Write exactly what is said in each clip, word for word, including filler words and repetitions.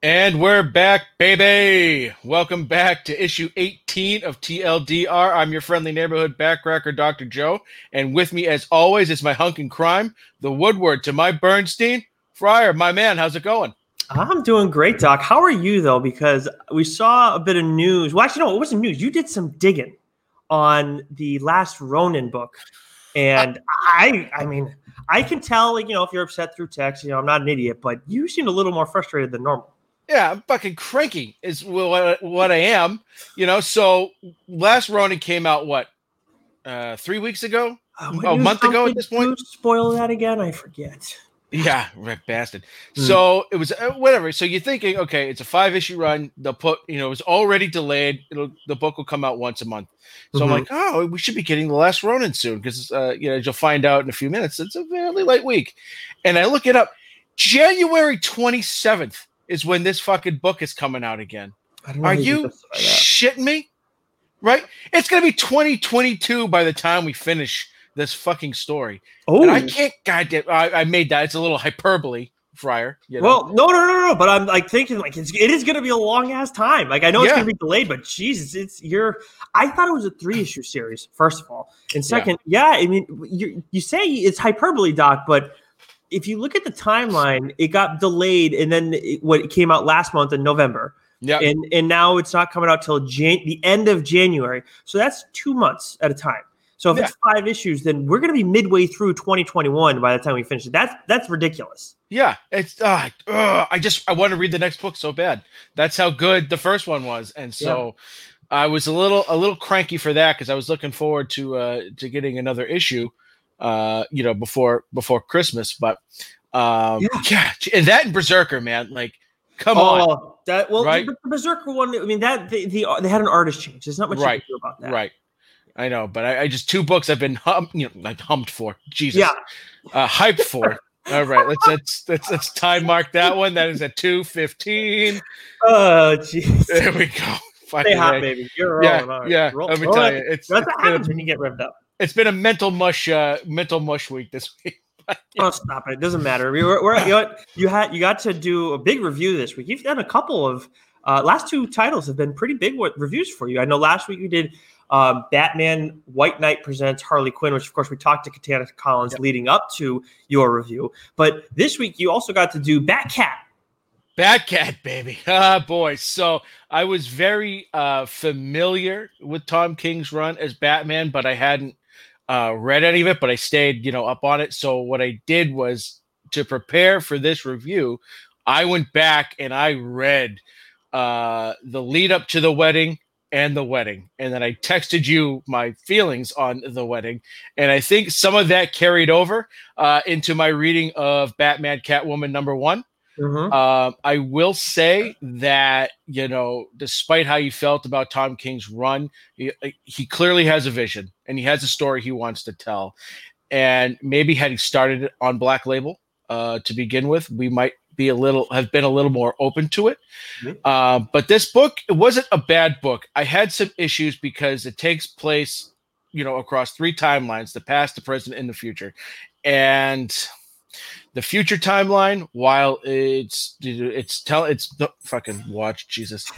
And we're back, baby. Welcome back to issue eighteen of T L D R. I'm your friendly neighborhood backcracker, Doctor Joe. And with me, as always, is my hunk in crime, the Woodward to my Bernstein. Fryer, my man, how's it going? I'm doing great, Doc. How are you, though? Because we saw a bit of news. Well, actually, no, it wasn't news. You did some digging on the last Ronin book. And I, I mean, I can tell, like, you know, if you're upset through text, you know, I'm not an idiot, but you seemed a little more frustrated than normal. Yeah, I'm fucking cranky is what, what I am, you know. So last Ronin came out, what, uh, three weeks ago? Uh, oh, a month ago at this point? Spoil that again? I forget. Yeah, red bastard. Mm. So it was uh, whatever. So you're thinking, okay, it's a five issue run. They'll put, you know, it's already delayed. It'll the book will come out once a month. So Mm-hmm. I'm like, oh, we should be getting the last Ronin soon because, uh, you know, you'll find out in a few minutes. It's a fairly light week, and I look it up. January twenty-seventh is when this fucking book is coming out again. Are you shitting me? Right? It's gonna be twenty twenty-two by the time we finish this fucking story. Oh, I can't. Goddamn, I, I made that. It's a little hyperbole, Fryer. You know? Well, no, no, no, no. But I'm like thinking, like it's, it is going to be a long ass time. Like I know it's Yeah. going to be delayed, but Jesus, it's you're. I thought it was a three issue series. First of all, and second, yeah, yeah I mean, you you say it's hyperbole, Doc, but if you look at the timeline, it got delayed, and then it, what it came out last month in November. Yeah, and and now it's not coming out till Jan- the end of January. So that's two months at a time. So if Yeah. it's five issues, then we're going to be midway through twenty twenty-one by the time we finish it. That's that's ridiculous. Yeah, it's uh, uh, I just I want to read the next book so bad. That's how good the first one was, and so yeah. I was a little a little cranky for that because I was looking forward to uh to getting another issue, uh, you know, before before Christmas. But um, yeah, yeah and that and Berserker, man, like come oh, on, that well, right? the, the Berserker one. I mean, that the, the they had an artist change. There's not much right. you can do about that, right? I know, but I, I just two books I've been hum, you know, like humped for. Jesus, yeah, uh, hyped for. All right, let's let's let's let's time mark that one. That is at two fifteen. Oh, jeez. There we go. Stay hot, baby. You're yeah, rolling. Right. Yeah. Roll, let me roll tell it. you, it's that's it's what happens a, when you get revved up. It's been a mental mush, uh, mental mush week this week. Oh, stop it! It doesn't matter. We were, we're, you, know, you had you got to do a big review this week. You've done a couple of uh, last two titles have been pretty big reviews for you. I know last week you did. Um, Batman White Knight presents Harley Quinn, which of course we talked to Katana Collins yep. leading up to your review. But this week you also got to do Batcat. Batcat, baby. Ah, boy. So I was very uh, familiar with Tom King's run as Batman, but I hadn't uh, read any of it, but I stayed, you know, up on it. So what I did was to prepare for this review, I went back and I read uh, the lead up to the wedding and the wedding. And then I texted you my feelings on the wedding. And I think some of that carried over uh, into my reading of Batman Catwoman number one. Mm-hmm. Uh, I will say that, you know, despite how you felt about Tom King's run, he, he clearly has a vision and he has a story he wants to tell. And maybe had he started it on Black Label uh, to begin with, we might be a little have been a little more open to it. Mm-hmm. Uh, but this book, it wasn't a bad book. I had some issues because it takes place, you know, across three timelines: the past, the present, and the future. And the future timeline, while it's it's tell it's the fucking watch Jesus.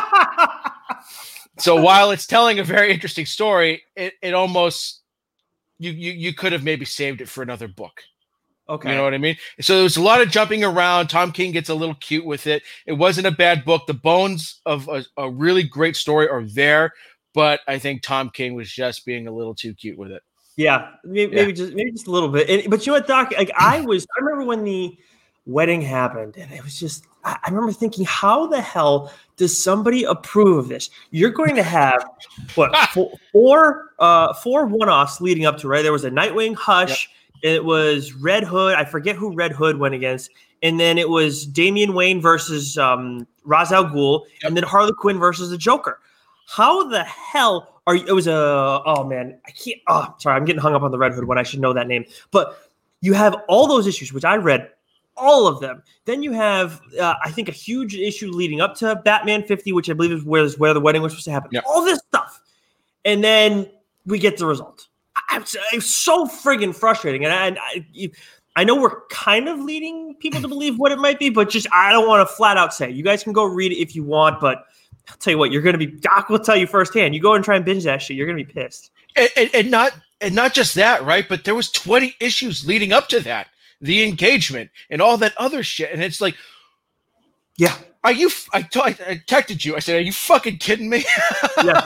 So while it's telling a very interesting story, it it almost you you you could have maybe saved it for another book. Okay. You know what I mean? So there was a lot of jumping around. Tom King gets a little cute with it. It wasn't a bad book. The bones of a, a really great story are there, but I think Tom King was just being a little too cute with it. Yeah, maybe, yeah. maybe just maybe just a little bit. And, but you know what, Doc? Like I was, I remember when the wedding happened, and it was just, I, I remember thinking, how the hell does somebody approve of this? You're going to have what four four, uh, four one-offs leading up to right. There was a Nightwing Hush. Yep. It was Red Hood. I forget who Red Hood went against. And then it was Damian Wayne versus um, Ra's al Ghul. Yep. And then Harley Quinn versus the Joker. How the hell are you? It was a, oh man, I can't, oh, sorry. I'm getting hung up on the Red Hood one. I should know that name. But you have all those issues, which I read all of them. Then you have, uh, I think, a huge issue leading up to Batman fifty, which I believe is where, where the wedding was supposed to happen. Yep. All this stuff. And then we get the result. I'm so friggin' frustrating. And I, I, I know we're kind of leading people to believe what it might be, but just I don't want to flat out say. You guys can go read it if you want, but I'll tell you what, you're going to be. Doc will tell you firsthand. You go and try and binge that shit, you're going to be pissed. And, and, and not and not just that, right? But there was twenty issues leading up to that, the engagement and all that other shit, and it's like, yeah. Are you? I, t- I texted you. I said, "Are you fucking kidding me?" Yeah.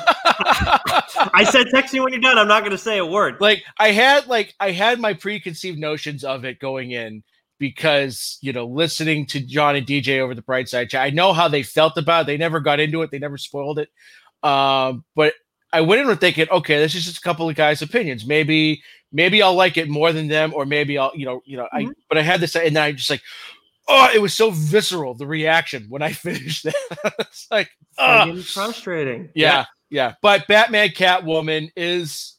I said, "Text me when you're done." I'm not going to say a word. Like I had, like I had my preconceived notions of it going in because you know, listening to John and D J over the Bright Side chat, I know how they felt about it. They never got into it. They never spoiled it. Um, but I went in with thinking, okay, this is just a couple of guys' opinions. Maybe, maybe I'll like it more than them, or maybe I'll, you know, you know. Mm-hmm. I. But I had this, and then I just like. Oh, it was so visceral, the reaction when I finished that. It's like, oh. Frustrating. Yeah, yeah, yeah. But Batman Catwoman is,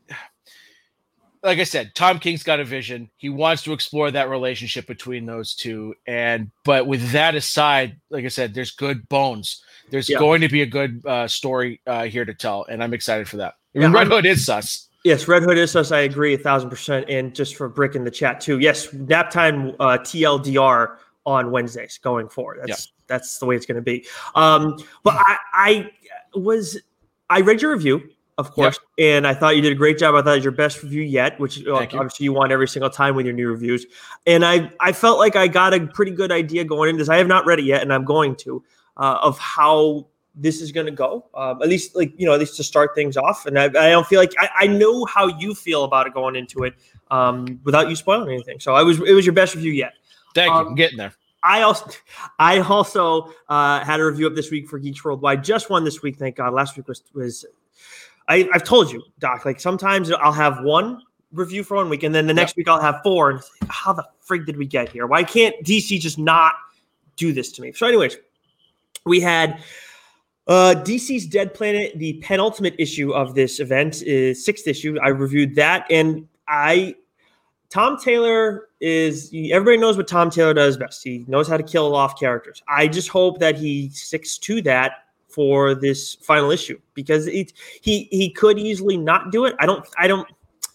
like I said, Tom King's got a vision. He wants to explore that relationship between those two. And, but with that aside, like I said, there's good bones. There's yeah. going to be a good uh, story uh, here to tell. And I'm excited for that. I mean, yeah, Red Hood is sus. Yes, Red Hood is us. I agree a thousand percent. And just for Brick in the chat too. Yes, nap time uh, T L D R on Wednesdays going forward. That's yeah. that's the way it's going to be. Um, but I, I was I read your review, of course, yep. and I thought you did a great job. I thought it was your best review yet, which uh, obviously you. you want every single time with your new reviews. And I I felt like I got a pretty good idea going into this. I have not read it yet, and I'm going to uh, of how this is going to go, um, at least like, you know, at least to start things off. And I, I don't feel like I, I know how you feel about it going into it um, without you spoiling anything. So I was, it was your best review yet. Thank um, you. I'm getting there. I also, I also uh, had a review up this week for Geeks Worldwide. Just one this week. Thank God. Last week was, was I, I've told you, Doc, like sometimes I'll have one review for one week and then the next yep. week I'll have four. And like, how the frig did we get here? Why can't D C just not do this to me? So anyways, we had, Uh, D C's Dead Planet, the penultimate issue of this event, is sixth issue. I reviewed that, and I, Tom Taylor is, everybody knows what Tom Taylor does best. He knows how to kill off characters. I just hope that he sticks to that for this final issue because it, he he could easily not do it. I don't, I don't,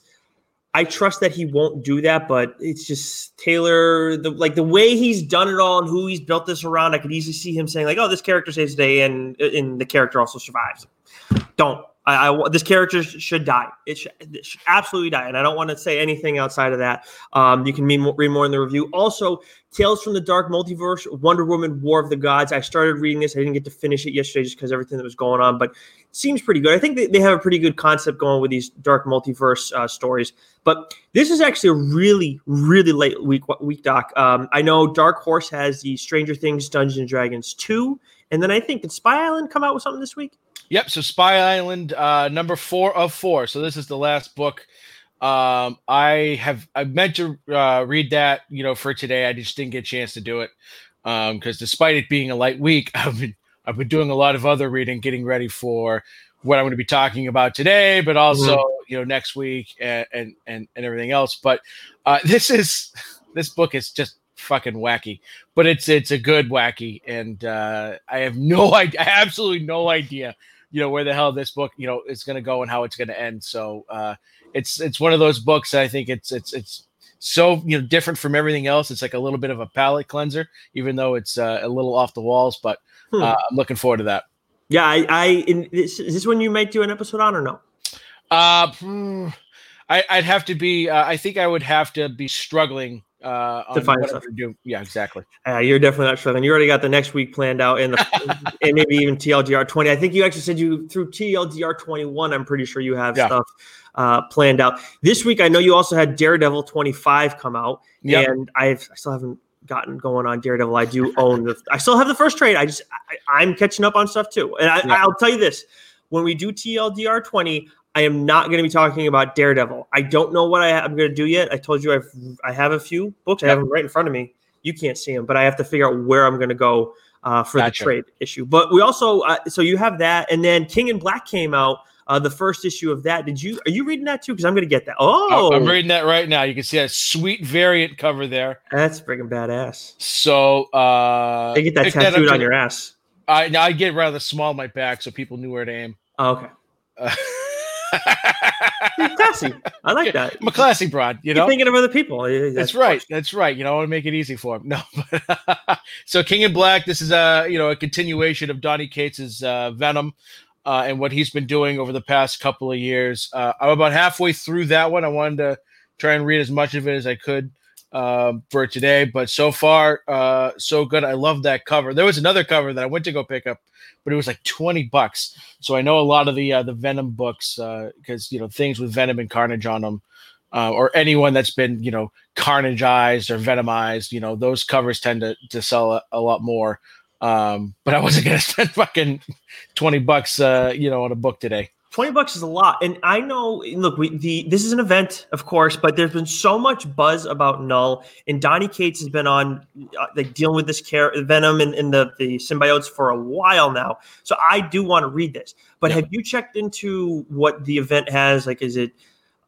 I trust that he won't do that, but it's just Taylor, the like the way he's done it all and who he's built this around. I could easily see him saying like, "Oh, this character saves the day," and and the character also survives. Don't. I, I this character should die. It should, it should absolutely die, and I don't want to say anything outside of that. Um, you can read more, read more in the review. Also, Tales from the Dark Multiverse, Wonder Woman, War of the Gods. I started reading this. I didn't get to finish it yesterday just because everything that was going on, but it seems pretty good. I think they, they have a pretty good concept going with these Dark Multiverse uh, stories. But this is actually a really, really late week, week doc. Um, I know Dark Horse has the Stranger Things Dungeons and Dragons two, and then I think did Spy Island come out with something this week? Yep. So Spy Island, uh, number four of four. So this is the last book. Um, I have I meant to uh, read that, you know, for today. I just didn't get a chance to do it because um, despite it being a light week, I've been I've been doing a lot of other reading, getting ready for what I'm going to be talking about today, but also mm-hmm. you know next week and and and, and everything else. But uh, this is this book is just fucking wacky, but it's it's a good wacky, and uh, I have no idea, absolutely no idea. You know, where the hell this book, you know, is going to go and how it's going to end. So uh, it's it's one of those books that I think it's it's it's so, you know, different from everything else. It's like a little bit of a palate cleanser, even though it's uh, a little off the walls. But hmm. uh, I'm looking forward to that. Yeah, I, I in, is, is this one you might do an episode on or no? Uh, hmm, I, I'd have to be. Uh, I think I would have to be struggling. Uh, to find stuff. Do. Yeah, exactly. Uh, you're definitely not struggling. You already got the next week planned out, and the and maybe even T L D R twenty. I think you actually said you through T L D R twenty-one. I'm pretty sure you have yeah. stuff uh, planned out this week. I know you also had Daredevil twenty-five come out, yep. and I've I still haven't gotten going on Daredevil. I do own the. I still have the first trade. I just I, I'm catching up on stuff too, and I, yep. I'll tell you this: when we do T L D R twenty. I am not going to be talking about Daredevil. I don't know what I ha- I'm going to do yet. I told you I've I have a few books. I have them right in front of me. You can't see them, but I have to figure out where I'm going to go uh, for gotcha. the trade issue. But we also uh, so you have that, and then King in Black came out. Uh, the first issue of that. Did you are you reading that too? Because I'm going to get that. Oh, I'm reading that right now. You can see that sweet variant cover there. That's freaking badass. So uh, they get that tattooed that on your ass. I I get rather small on my back, so people knew where to aim. Oh, okay. Uh, classy. I like that. I'm a classy broad, you know. You're thinking of other people. That's, That's right. That's right. You know, I want to make it easy for him. No, but so King in Black. This is a you know a continuation of Donny Cates's uh, Venom, uh, and what he's been doing over the past couple of years. Uh, I'm about halfway through that one. I wanted to try and read as much of it as I could um, for today, but so far, uh, so good. I love that cover. There was another cover that I went to go pick up, but it was like twenty bucks. So I know a lot of the uh, the Venom books because uh, you know things with Venom and Carnage on them. Uh, or anyone that's been, you know, carnageized or venomized, you know, those covers tend to, to sell a, a lot more. Um, but I wasn't going to spend fucking twenty bucks, uh, you know, on a book today. twenty bucks is a lot. And I know, look, we, the, this is an event, of course, but there's been so much buzz about Null, and Donny Cates has been on uh, like dealing with this care, Venom and, and the, the symbiotes for a while now. So I do want to read this, but yeah. Have you checked into what the event has? Like, is it,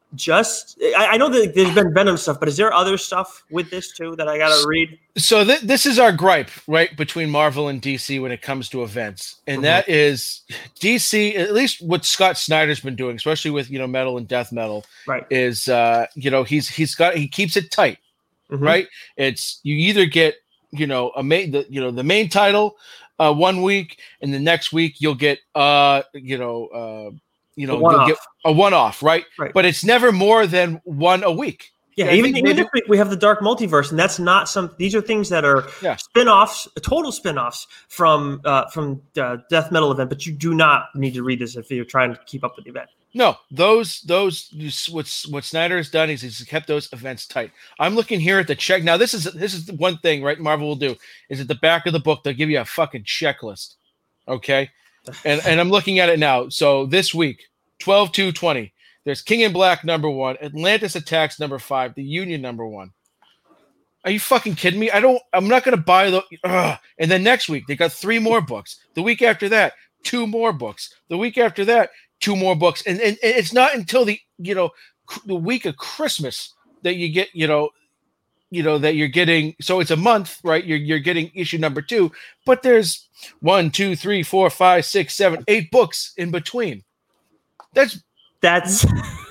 Just, I, I know that there's been Venom stuff, but is there other stuff with this too that I gotta read? So th- this is our gripe, right, between Marvel and D C when it comes to events, and mm-hmm. that is D C. At least what Scott Snyder's been doing, especially with you know Metal and Death Metal, right? Is uh, you know he's he's got he keeps it tight, mm-hmm. right? It's you either get you know a main the you know the main title uh, one week, and the next week you'll get uh you know uh. You know, you'll get a one-off, right? right? But it's never more than one a week. Yeah, yeah even, even this week we have the Dark Multiverse, and that's not some. These are things that are yeah. spin-offs, total spin-offs from uh, from uh, Death Metal event. But you do not need to read this if you're trying to keep up with the event. No, those those what's what Snyder has done is he's kept those events tight. I'm looking here at the check. Now this is this is the one thing, right? Marvel will do is at the back of the book they'll give you a fucking checklist, okay? And and I'm looking at it now. So this week, twelve two twenty, there's King in Black number one, Atlantis Attacks number five, The Union number one. Are you fucking kidding me? I don't. I'm not gonna buy the. Ugh. And then next week they got three more books. The week after that, two more books. The week after that, two more books. And and, and it's not until the you know the week of Christmas that you get you know. you know, that you're getting, so it's a month, right? You're you're getting issue number two, but there's one, two, three, four, five, six, seven, eight books in between. That's that's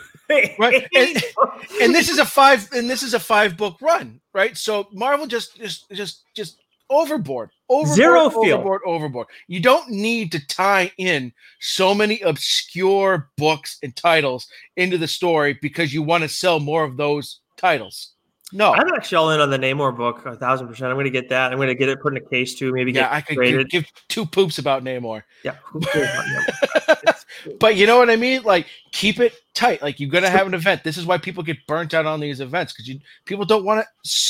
right. And, and this is a five, and this is a five book run, right? So Marvel just just just just overboard, overboard, zero feel. overboard, overboard. You don't need to tie in so many obscure books and titles into the story because you want to sell more of those titles. No, I'm actually all in on the Namor book, a thousand percent. I'm going to get that. I'm going to get it put in a case too. Maybe get yeah, I could give, give two poops about Namor. Yeah, who cares about Namor? But you know what I mean? Like, keep it tight. Like, you're going to have an event. This is why people get burnt out on these events because you people don't want to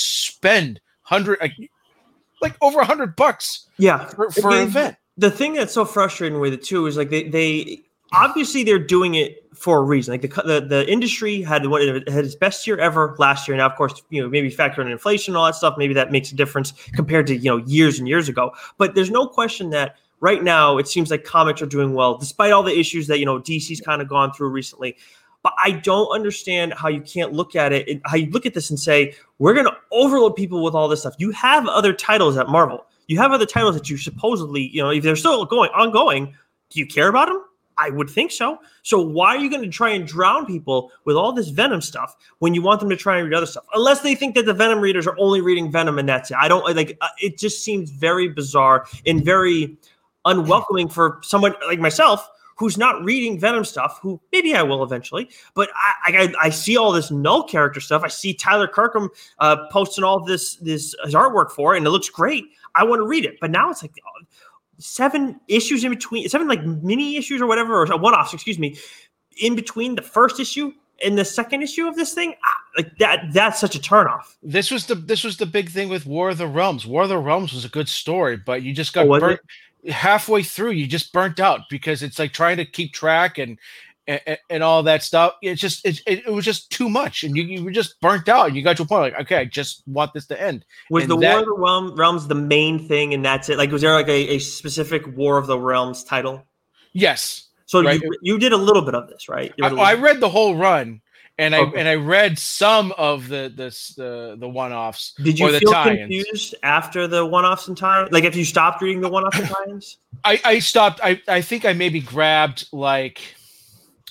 spend hundred like, like over a hundred bucks. Yeah, for, for an event. The thing that's so frustrating with it too is like they they. Obviously, they're doing it for a reason. Like the the, the industry had what it had its best year ever last year. Now, of course, you know maybe factor in inflation and all that stuff. Maybe that makes a difference compared to you know years and years ago. But there's no question that right now it seems like comics are doing well, despite all the issues that you know D C's kind of gone through recently. But I don't understand how you can't look at it, how you look at this and say we're going to overload people with all this stuff. You have other titles at Marvel. You have other titles that you supposedly you know if they're still going ongoing. Do you care about them? I would think so. So why are you going to try and drown people with all this Venom stuff when you want them to try and read other stuff? Unless they think that the Venom readers are only reading Venom and that's it. I don't like. Uh, it just seems very bizarre and very unwelcoming for someone like myself who's not reading Venom stuff. Who maybe I will eventually, but I I, I see all this Null character stuff. I see Tyler Kirkham uh, posting all this this his artwork for it, and it looks great. I want to read it, but now it's like. Oh, seven issues in between, seven like mini issues or whatever, or one-offs, excuse me, in between the first issue and the second issue of this thing. Like that, that's such a turnoff. This was the this was the big thing with War of the Realms. War of the Realms was a good story, but you just got oh, burnt it? halfway through. You just burnt out because it's like trying to keep track and and, and all that stuff. It's just it, it, it was just too much, and you, you were just burnt out. And you got to a point like, okay, I just want this to end. Was and the that, War of the Realm, Realms the main thing, and that's it? Like, was there like a, a specific War of the Realms title? Yes. So right? you, you did a little bit of this, right? I, I read the whole run, and I okay. and I read some of the the the, the one-offs. Did you or the feel tie-ins. confused after the one-offs and tie-ins? Like, if you stopped reading the one-offs and tie-ins? I I stopped. I I think I maybe grabbed like.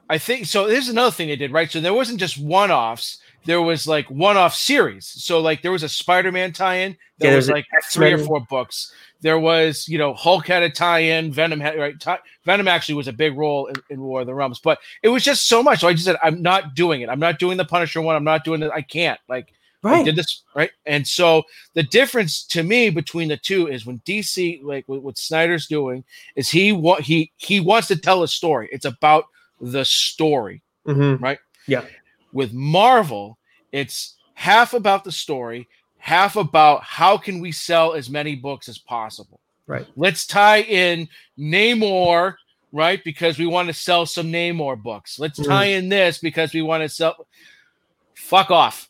I think so. There's another thing they did, right? So there wasn't just one-offs. There was like one-off series. So like there was a Spider-Man tie-in. There Yeah, was there's like X-Men. three or four books. There was, you know, Hulk had a tie-in. Venom had right. Tie, Venom actually was a big role in, in War of the Realms, but it was just so much. So I just said, I'm not doing it. I'm not doing the Punisher one. I'm not doing it. I can't. Like Right. I did this right. And so the difference to me between the two is when D C, like what, what Snyder's doing, is he wa- he he wants to tell a story. It's about the story, Mm-hmm. right? Yeah. With Marvel, it's half about the story, half about how can we sell as many books as possible. Right. Let's tie in Namor, right? Because we want to sell some Namor books. Let's tie Mm. in this because we want to sell. Fuck off.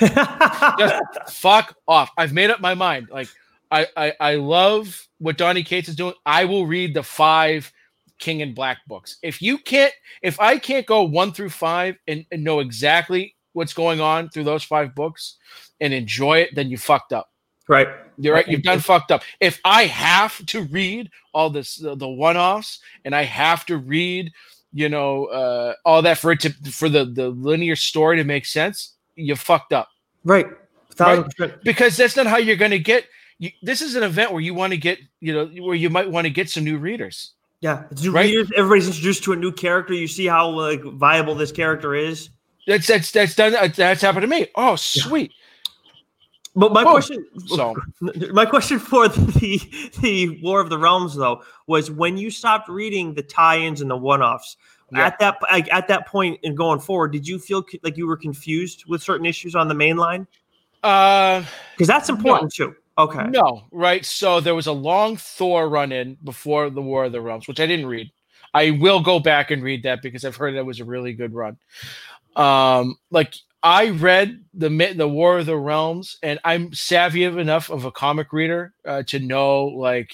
Just fuck off. I've made up my mind. Like I, I, I love what Donny Cates is doing. I will read the five King in Black books. If you can't, if I can't go one through five and, and know exactly what's going on through those five books and enjoy it, then you fucked up. Right. You're right. You've done fucked up. If I have to read all this, the, the one-offs, and I have to read, you know, uh, all that for it to, for the, the linear story to make sense, you fucked up. Right. Right? Because that's not how you're going to get. You, this is an event where you want to get, you know, where you might want to get some new readers. Yeah. It's new Right? readers. Everybody's introduced to a new character. You see how like viable this character is. That's that's that's done. That's happened to me. Oh, sweet. But my Boom. question, So my question for the the War of the Realms though was when you stopped reading the tie-ins and the one-offs. Yeah. At that like, at that point and going forward, did you feel like you were confused with certain issues on the main line? uh, Because that's important too. Okay. no, right. So there was a long Thor run-in before the War of the Realms, which I didn't read. I will go back and read that because I've heard that was a really good run. Um, like I read the the War of the Realms, and I'm savvy enough of a comic reader uh, to know like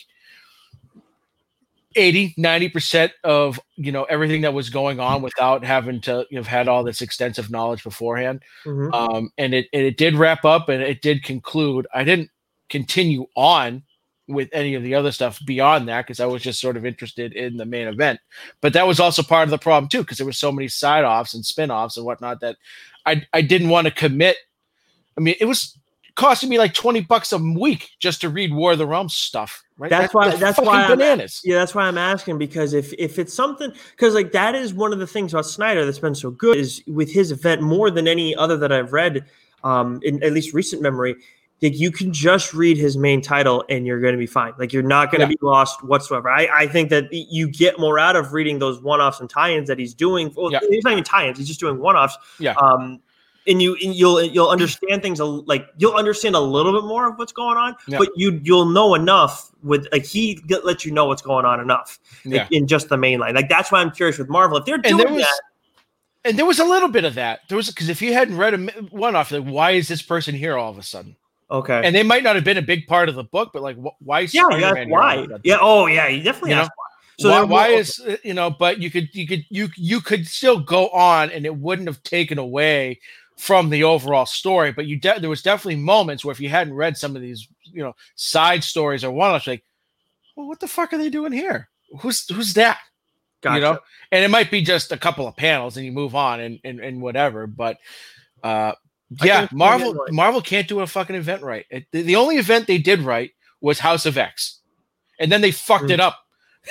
eighty, ninety percent of, you know, everything that was going on without having to, you know, have had all this extensive knowledge beforehand. Mhm. Um, and it, and it did wrap up and it did conclude. I didn't continue on with any of the other stuff beyond that because I was just sort of interested in the main event. But that was also part of the problem too, because there were so many side offs and spin offs and whatnot that I I didn't want to commit. I mean, it was costing me like twenty bucks a week just to read War of the Realms stuff. Right? That's why. That's fucking why. I'm, bananas. yeah, that's why I'm asking because if if it's something, because like that is one of the things about Snyder that's been so good is with his event more than any other that I've read, um, in at least recent memory. Like you can just read his main title and you're going to be fine. Like you're not going to Yeah. be lost whatsoever. I, I think that you get more out of reading those one-offs and tie-ins that he's doing. Well, Yeah. he's not even tie-ins; he's just doing one-offs. Yeah. Um, and you and you'll you'll understand things a, like you'll understand a little bit more of what's going on, Yeah. but you you'll know enough with like he get, let you know what's going on enough like, Yeah. in just the main line. Like that's why I'm curious with Marvel if they're And doing there was that. and there was a little bit of that. There was because if you hadn't read a one off, like why is this person here all of a sudden? Okay. And they might not have been a big part of the book, but like, wh- why? is yeah, Spider-Man that's here all why. of a sudden? Yeah. Oh, yeah. You definitely You know? asked why. So why, they're why more- is uh, you know? But you could you could you you could still go on, and it wouldn't have taken away from the overall story. But you de- there was definitely moments where if you hadn't read some of these, you know, side stories or one-offs, like, well, what the fuck are they doing here? Who's who's that? Gotcha. You know, and it might be just a couple of panels, and you move on and and, and whatever. But uh, I yeah, think it's Marvel gonna get right. Marvel can't do a fucking event right. It, the, the only event they did right was House of X, and then they fucked Mm. it up.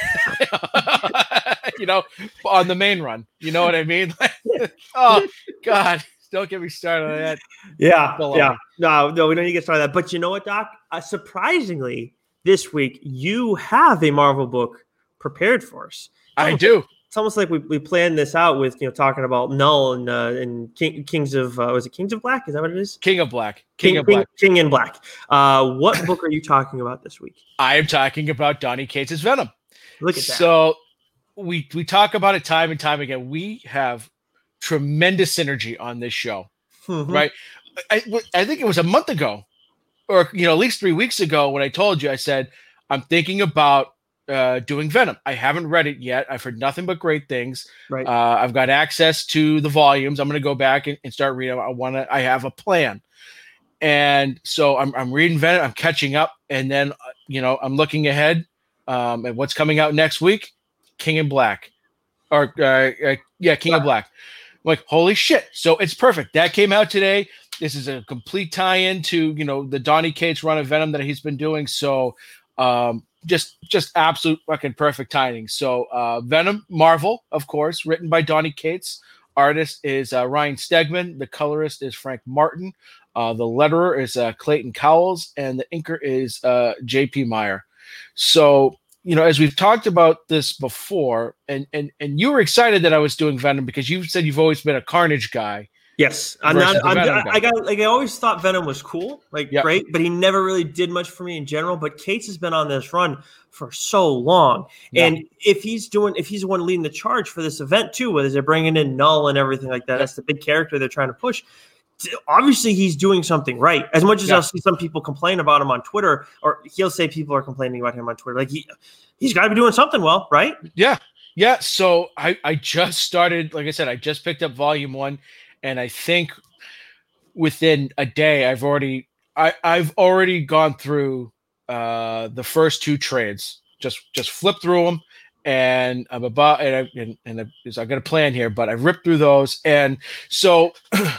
You know, on the main run. You know what I mean? Oh God, don't get me started on that. Yeah, Below. yeah. No, no, we don't need to get started on that. But you know what, Doc? Uh, surprisingly, this week you have a Marvel book prepared for us. I do. It's almost like we, we planned this out with you know talking about Null and uh, and King, Kings of uh, was it Kings of Black? Is that what it is? King of Black. King, King of Black. King, King in Black. Uh, what book are you talking about this week? I am talking about Donny Cates' Venom. Look at that. So we we talk about it time and time again. We have tremendous synergy on this show, Mhm. right? I, I think it was a month ago, or you know, at least three weeks ago, when I told you, I said I'm thinking about uh, doing Venom. I haven't read it yet. I've heard nothing but great things. Right. Uh, I've got access to the volumes. I'm going to go back and, and start reading. I want to. I have a plan, and so I'm I'm reading Venom. I'm catching up, and then uh, you know I'm looking ahead um, at what's coming out next week. King in Black. or uh, uh, yeah, King of Black. I'm like, holy shit! So it's perfect. That came out today. This is a complete tie-in to, you know, the Donny Cates run of Venom that he's been doing. So um, just just absolute fucking perfect timing. So uh, Venom, Marvel, of course, written by Donny Cates. Artist is uh, Ryan Stegman. The colorist is Frank Martin. Uh, the letterer is uh, Clayton Cowles, and the inker is uh, J P Meyer. So, you know, as we've talked about this before, and and and you were excited that I was doing Venom because you said you've always been a Carnage guy. Yes, I'm not. I'm, I, I got like I always thought Venom was cool, like yep. great, but he never really did much for me in general. But Cates has been on this run for so long, yeah. and if he's doing, if he's the one leading the charge for this event too, whether they're bringing in Null and everything like that, yep. that's the big character they're trying to push. Obviously, he's doing something right. As much as yeah. I'll see some people complain about him on Twitter, or he'll say people are complaining about him on Twitter, like he he's got to be doing something well, right? Yeah, yeah. So I I just started, like I said, I just picked up volume one. And I think within a day, I've already I, I've already gone through uh, the first two trades. Just just flip through them, and I'm about and I, and, and I, I got a plan here, but I ripped through those. And so,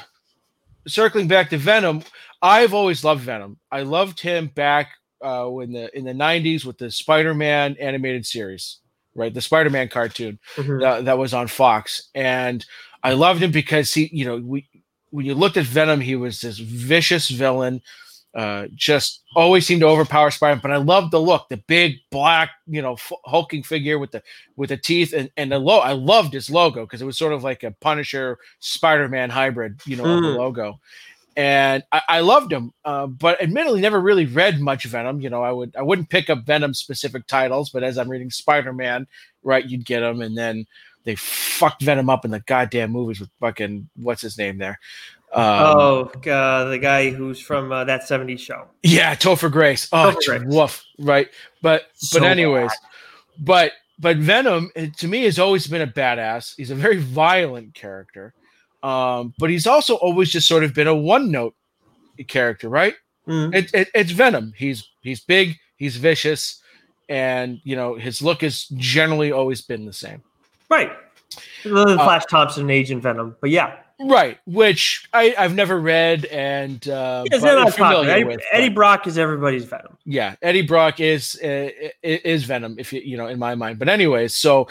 circling back to Venom, I've always loved Venom. I loved him back uh, in the in the nineties with the Spider-Man animated series, right? The Spider-Man cartoon mm-hmm. that, that was on Fox, and I loved him because he, you know, we when you looked at Venom, he was this vicious villain, uh, just always seemed to overpower Spider-Man. But I loved the look, the big black, you know, f- hulking figure with the with the teeth, and and the logo. I loved his logo because it was sort of like a Punisher Spider-Man hybrid, you know, mm. of the logo. And I, I loved him, uh, but admittedly, never really read much Venom. You know, I would I wouldn't pick up Venom specific titles, but as I'm reading Spider-Man, right, you'd get them, and then they fucked Venom up in the goddamn movies with fucking what's his name there. Um, oh, uh, the guy who's from uh, that seventies show. Yeah, Topher Grace. Oh, Grace. Woof. Right, but so but anyways, bad. but but Venom to me has always been a badass. He's a very violent character, um, but he's also always just sort of been a one note character, right? Mm. It, it, it's Venom. He's he's big. He's vicious, and you know his look has generally always been the same. Right. The Flash uh, Thompson Agent Venom, but yeah. Right, which I, I've never read and uh, yeah, not familiar Eddie, with. Eddie Brock is everybody's Venom. Yeah, Eddie Brock is uh, is Venom, if you you know, in my mind. But anyways, so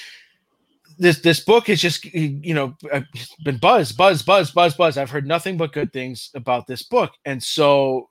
this this book has just you know been buzz, buzz, buzz, buzz, buzz. I've heard nothing but good things about this book, and so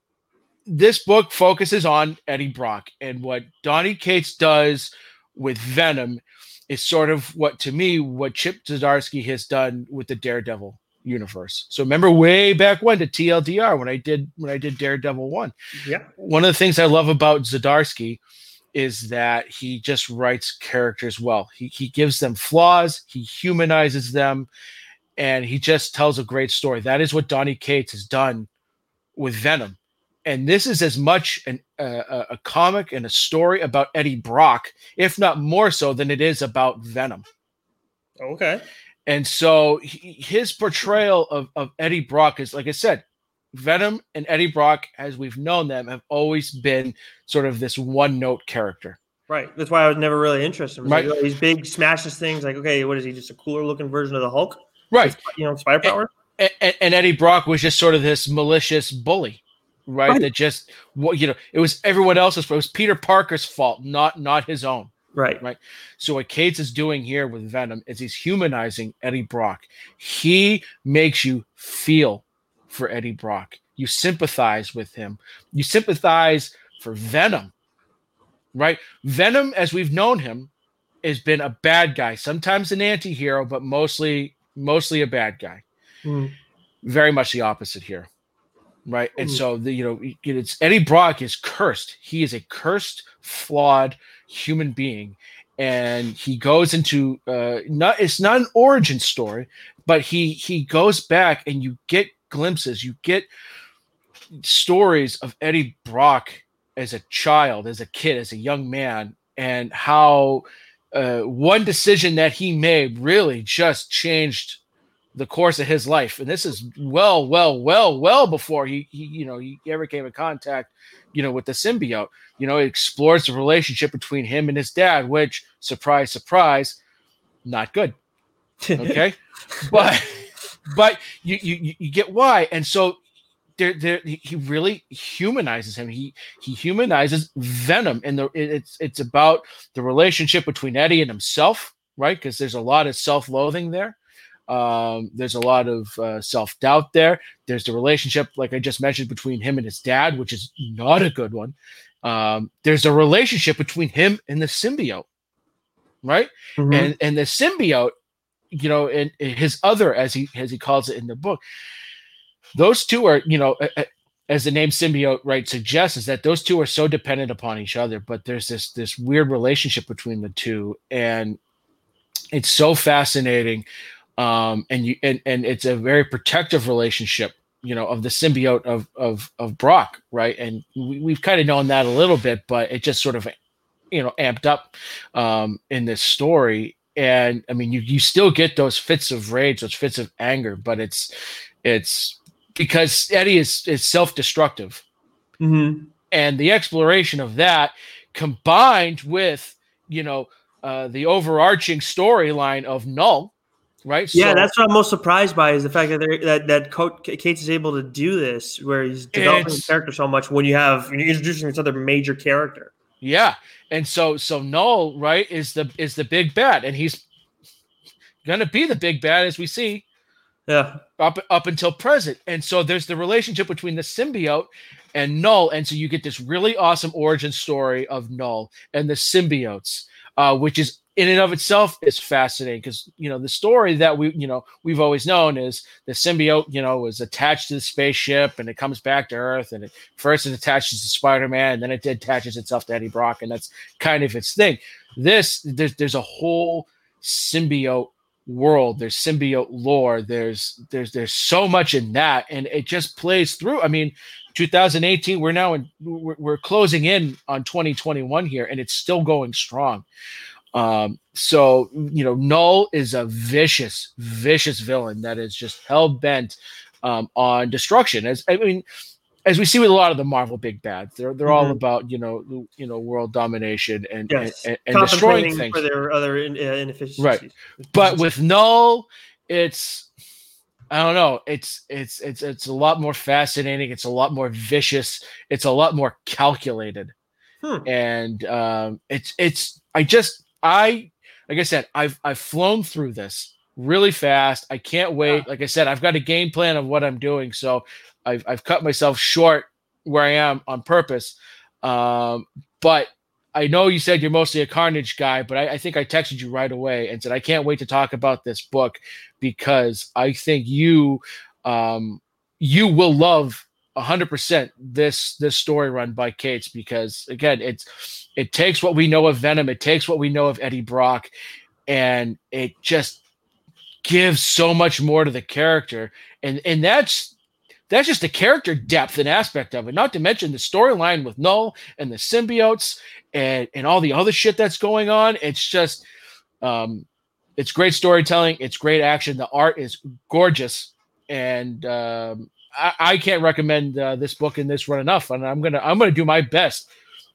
this book focuses on Eddie Brock, and what Donny Cates does with Venom is sort of what, to me, what Chip Zdarsky has done with the Daredevil universe. So remember way back when to T L D R when I did when I did Daredevil one. Yeah. One of the things I love about Zdarsky is that he just writes characters well. He he gives them flaws, he humanizes them, and he just tells a great story. That is what Donny Cates has done with Venom. And this is as much an, uh, a comic and a story about Eddie Brock, if not more so, than it is about Venom. Okay. And so he, his portrayal of, of Eddie Brock is, like I said, Venom and Eddie Brock, as we've known them, have always been sort of this one-note character. Right. That's why I was never really interested. Right. Like, oh, he's big, smashes things. Like, okay, what is he? Just a cooler-looking version of the Hulk? Right. With, you know, spider power? And, and, and Eddie Brock was just sort of this malicious bully. Right? right, that just what you know, it was everyone else's. It was Peter Parker's fault, not not his own. Right, right. So what Cates is doing here with Venom is he's humanizing Eddie Brock. He makes you feel for Eddie Brock. You sympathize with him. You sympathize for Venom. Right, Venom, as we've known him, has been a bad guy. Sometimes an anti-hero, but mostly mostly a bad guy. Mm. Very much the opposite here. Right. And so, the, you know, it's Eddie Brock is cursed. He is a cursed, flawed human being. And he goes into uh, not it's not an origin story, but he he goes back and you get glimpses. You get stories of Eddie Brock as a child, as a kid, as a young man, and how uh, one decision that he made really just changed the course of his life. And this is well, well, well, well before he, he, you know, he ever came in contact, you know, with the symbiote. You know, it explores the relationship between him and his dad, which, surprise, surprise, not good. Okay, but but you, you you get why, and so there there he really humanizes him. He he humanizes Venom, and the it's it's about the relationship between Eddie and himself, right? Because there's a lot of self-loathing there. Um, there's a lot of uh, self-doubt there. There's the relationship, like I just mentioned, between him and his dad, which is not a good one. Um, there's a relationship between him and the symbiote, right? Mm-hmm. And and the symbiote, you know, and, and his other, as he as he calls it in the book, those two are, you know, as the name symbiote, right, suggests, is that those two are so dependent upon each other. But there's this this weird relationship between the two, and it's so fascinating. Um, and you and, and it's a very protective relationship, you know, of the symbiote of of of Brock, right? And we, we've kind of known that a little bit, but it just sort of, you know, amped up um, in this story. And I mean, you you still get those fits of rage, those fits of anger, but it's it's because Eddie is is self-destructive, mm-hmm. and the exploration of that, combined with, you know, uh, the overarching storyline of Null. Right. Yeah, so, that's what I'm most surprised by, is the fact that that that Coach, Cates is able to do this, where he's developing the character so much when you have you're introducing this other major character. Yeah, and so so Null, right, is the is the big bad, and he's gonna be the big bad, as we see. Yeah. Up up until present, and so there's the relationship between the symbiote and Null, and so you get this really awesome origin story of Null and the symbiotes, uh, which is, in and of itself, is fascinating, because, you know, the story that we, you know, we've always known is the symbiote, you know, was attached to the spaceship, and it comes back to Earth, and it first it attaches to Spider-Man, and then it attaches itself to Eddie Brock, and that's kind of its thing. This, there's there's a whole symbiote world, there's symbiote lore, there's there's there's so much in that, and it just plays through. I mean, two thousand eighteen, we're now in we're, we're closing in on twenty twenty-one here, and it's still going strong. Um, so, you know, Null is a vicious, vicious villain that is just hell bent um, on destruction. As I mean, as we see with a lot of the Marvel big bads, they're they're mm-hmm. all about, you know, you know, world domination and yes. and, and destroying things for their other in, uh, inefficiencies. Right, but with Null, it's, I don't know, it's it's it's it's a lot more fascinating. It's a lot more vicious. It's a lot more calculated, hmm. and um, it's it's I just. I, like I said, I've I've flown through this really fast. I can't wait. Like I said, I've got a game plan of what I'm doing, so I've I've cut myself short where I am on purpose. Um, but I know you said you're mostly a Carnage guy, but I, I think I texted you right away and said I can't wait to talk about this book, because I think you um, you will love one hundred percent this this story run by Cates, because again, it's it takes what we know of Venom, it takes what we know of Eddie Brock, and it just gives so much more to the character, and and that's that's just the character depth and aspect of it. Not to mention the storyline with Null and the symbiotes and and all the other shit that's going on. It's just um, it's great storytelling, it's great action, the art is gorgeous, and um, I, I can't recommend uh, this book in this run enough, and I'm gonna I'm gonna do my best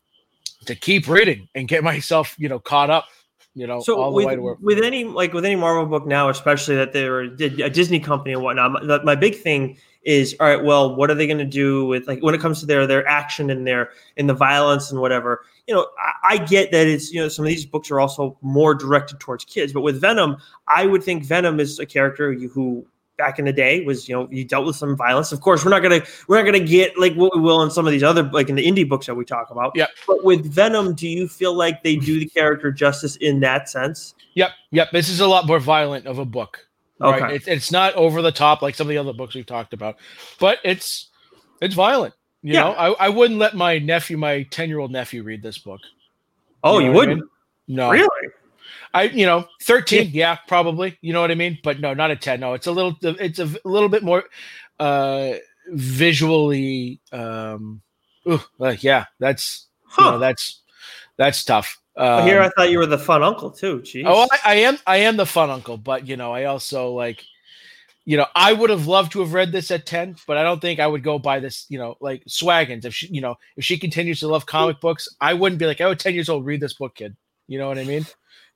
to keep reading and get myself, you know, caught up, you know, so all the with, way to where. with any like with any Marvel book now, especially that they're a Disney company and whatnot. My, my big thing is, all right, well, what are they going to do with, like, when it comes to their their action and their in the violence and whatever? You know, I, I get that it's, you know, some of these books are also more directed towards kids, but with Venom, I would think Venom is a character who, back in the day, was, you know, you dealt with some violence. Of course, we're not gonna we're not gonna get like what we will in some of these other, like in the indie books that we talk about. Yeah. But with Venom, do you feel like they do the character justice in that sense? Yep. Yep. This is a lot more violent of a book. Right? Okay. It's it's not over the top like some of the other books we've talked about, but it's it's violent. You yeah. know, I, I wouldn't let my nephew, my ten year old nephew, read this book. Oh, you, know you wouldn't? I mean? No. Really? I, you know, thirteen, yeah. yeah, probably. You know what I mean? But no, not a ten. No, it's a little, it's a little bit more uh, visually. Um, ooh, like, yeah, that's, huh. you know, that's, that's tough. Um, well, here, I thought you were the fun uncle too. Jeez. Oh, I, I am, I am the fun uncle, but you know, I also like, you know, I would have loved to have read this at ten, but I don't think I would go by this, you know, like Swaggins. If she, you know, if she continues to love comic books, I wouldn't be like, oh, ten years old, read this book, kid. You know what I mean?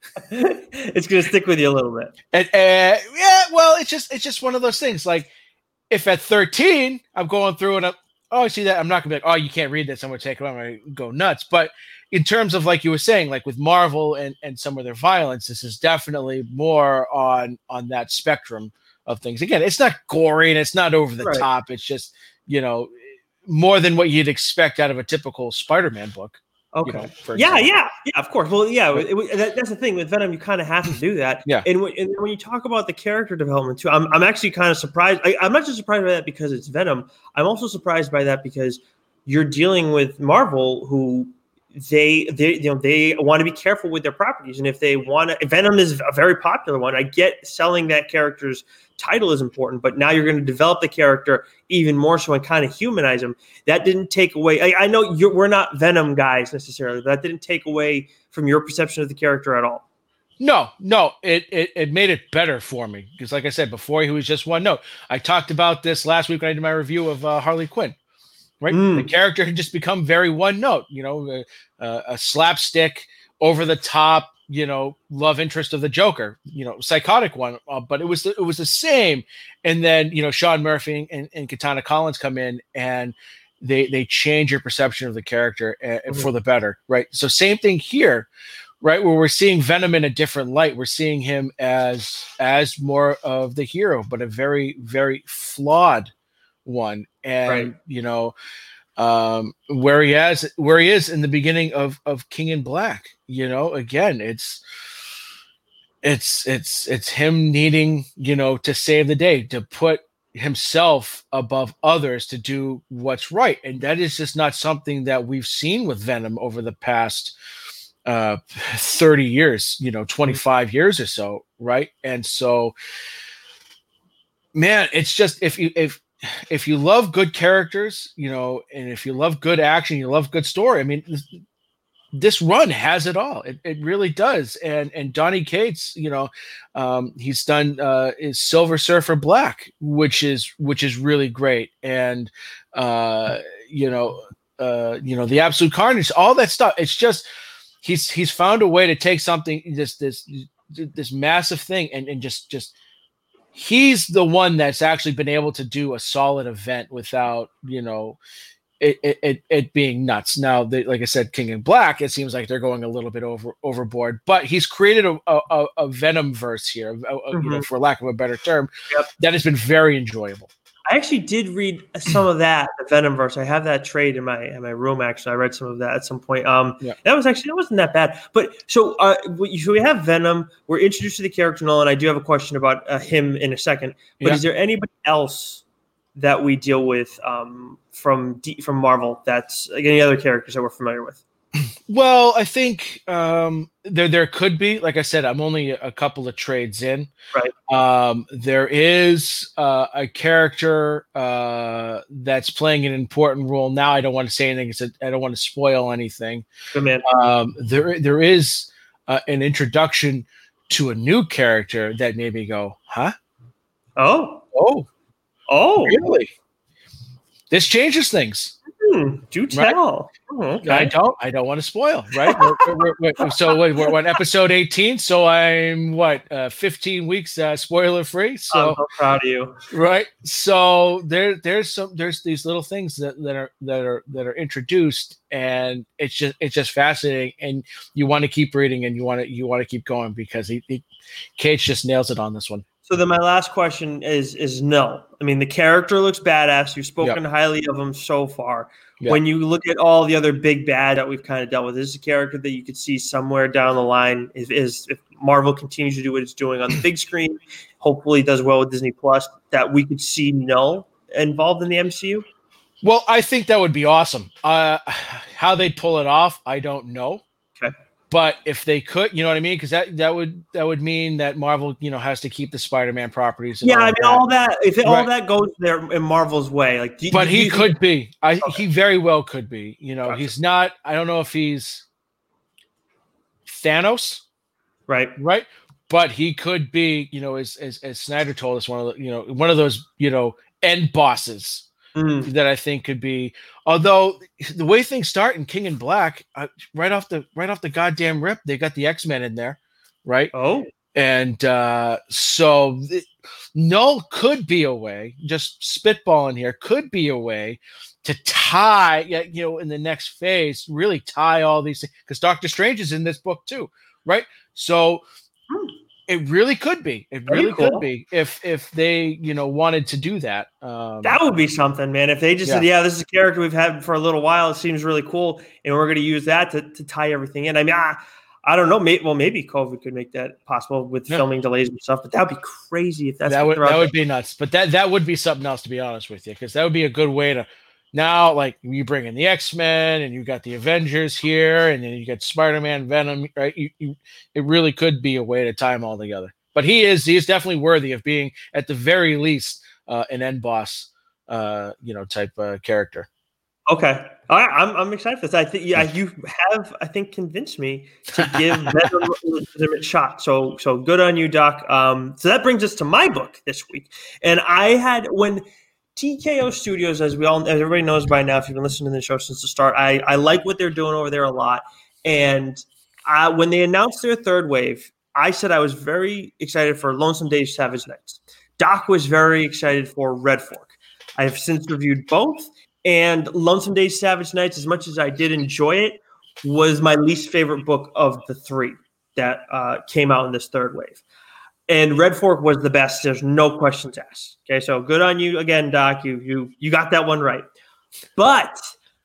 It's gonna stick with you a little bit. And, uh, yeah, well, it's just it's just one of those things. Like, if at thirteen I'm going through and I'm, oh, I see that, I'm not gonna be like, oh, you can't read this, I'm gonna take it, I'm gonna go nuts. But in terms of, like you were saying, like with Marvel and and some of their violence, this is definitely more on on that spectrum of things. Again, it's not gory and it's not over the Right. top. It's just, you know, more than what you'd expect out of a typical Spider-Man book. Okay. You know, for yeah, example. yeah, yeah. Of course. Well, yeah. It, it, that, that's the thing with Venom. You kind of have to do that. Yeah. And when, and when you talk about the character development too, I'm I'm actually kind of surprised. I, I'm not just surprised by that because it's Venom. I'm also surprised by that because you're dealing with Marvel, who they they you know they want to be careful with their properties, and if they want to, Venom is a very popular one. I get selling that character's title is important, but now you're going to develop the character even more so and kind of humanize him. That didn't take away. I, I know you're, we're not Venom guys necessarily, but that didn't take away from your perception of the character at all. No, no, it, it it made it better for me because, like I said before, he was just one note. I talked about this last week when I did my review of uh, Harley Quinn. Right, Mm. the character had just become very one note. You know, uh, a slapstick, over the top, you know, love interest of the Joker. You know, psychotic one, uh, but it was the, it was the same. And then, you know, Sean Murphy and, and Katana Collins come in and they they change your perception of the character uh, Mhm. for the better. Right. So same thing here. Right, where we're seeing Venom in a different light. We're seeing him as as more of the hero, but a very, very flawed one. And Right. you know, um, where he has where he is in the beginning of of King in Black. You know, again, it's it's it's it's him needing, you know, to save the day, to put himself above others, to do what's right, and that is just not something that we've seen with Venom over the past uh thirty years, you know, twenty-five years or so, right? And so, man, it's just, if you if if you love good characters, you know, and if you love good action, you love good story, I mean, this, this run has it all. It, it really does. And and Donny Cates, you know, um he's done uh is Silver Surfer Black, which is which is really great. And uh you know, uh you know, the Absolute Carnage, all that stuff. It's just, he's he's found a way to take something, this this this massive thing, and and just just he's the one that's actually been able to do a solid event without, you know, it it, it, it being nuts. Now, they, like I said, King in Black, it seems like they're going a little bit over overboard, but he's created a a, a Venom verse here, a, a, Mm-hmm. you know, for lack of a better term, Yep. that has been very enjoyable. I actually did read some of that, the Venomverse. I have that trade in my in my room. Actually, I read some of that at some point. Um, Yeah. that was actually that wasn't that bad. But so, uh, we- so we have Venom. We're introduced to the character, Nolan. I do have a question about uh, him in a second. But Yeah. is there anybody else that we deal with um, from D, from Marvel? That's like any other characters that we're familiar with? Well, I think um, there there could be. Like I said, I'm only a couple of trades in. Right. Um, there is uh, a character uh, that's playing an important role now. I don't want to say anything. It's a, I don't want to spoil anything. Good man. Um, there there is uh, an introduction to a new character that made me go, huh? Oh, Oh, oh, really? This changes things. hmm, do tell. Oh, okay. I don't. I don't want to spoil. Right. we're, we're, we're, so we're, we're on episode eighteen. So I'm what uh, fifteen weeks uh, spoiler free. So I'm so proud of you. right. So there there's some there's these little things that, that are that are that are introduced, and it's just it's just fascinating, and you want to keep reading, and you want to you want to keep going because he, he Cage just nails it on this one. So then my last question is is no. I mean, the character looks badass. You've spoken highly of him so far. Yep. When you look at all the other big bad that we've kind of dealt with, this is a character that you could see somewhere down the line is, is if Marvel continues to do what it's doing on the big screen, hopefully does well with Disney Plus, that we could see no involved in the M C U. Well, I think that would be awesome. Uh, how they'd pull it off, I don't know. Okay. But if they could, you know what I mean? Because that, that would that would mean that Marvel, you know, has to keep the Spider-Man properties. And Yeah, all I mean, that. all that if it, all Right. that goes there in Marvel's way, like, do, But do he you could think- be. I Okay. he very well could be. You know, Gotcha. he's not. I don't know if he's Thanos, right? right? But he could be. You know, as as, as Snyder told us, one of the, you know one of those you know end bosses Mm, that I think could be. Although the way things start in King in Black, uh, right off the right off the goddamn rip, they got the X-Men in there. right? Oh, and uh, so th- Null could be a way, just spitballing here, could be a way to tie, you know, in the next phase, really tie all these things, because Doctor Strange is in this book too, right? So hmm. it really could be, it Very really cool. could be if if they, you know, wanted to do that. Um, That would be something, man. If they just Yeah. said, yeah, this is a character we've had for a little while. It seems really cool. And we're going to use that to, to tie everything in. I mean, I, I don't know. Maybe, well, maybe COVID could make that possible with Yeah. filming delays and stuff, but that would be crazy if that's that what would they're out that would there. be nuts. But that that would be something else, to be honest with you, because that would be a good way to now, like, you bring in the X-Men and you got the Avengers here, and then you got Spider-Man, Venom, right? You, you, it really could be a way to tie them all together. But he is he is definitely worthy of being, at the very least, uh, an end boss, uh, you know, type uh, character. Okay. All right. I'm, I'm excited for this. I think, yeah, you have, I think, convinced me to give Venom a legitimate shot. So, so good on you, Doc. Um, so that brings us to my book this week. And I had, when T K O Studios, as we all, as everybody knows by now, if you've been listening to the show since the start, I, I like what they're doing over there a lot. And I, when they announced their third wave, I said I was very excited for Lonesome Dave Savage Knights. Doc was very excited for Red Fork. I have since reviewed both. And Lonesome Dave Savage Knights, as much as I did enjoy it, was my least favorite book of the three that uh, came out in this third wave. And Red Fork was the best. There's no questions asked. Okay, so good on you again, Doc. You you you got that one right. But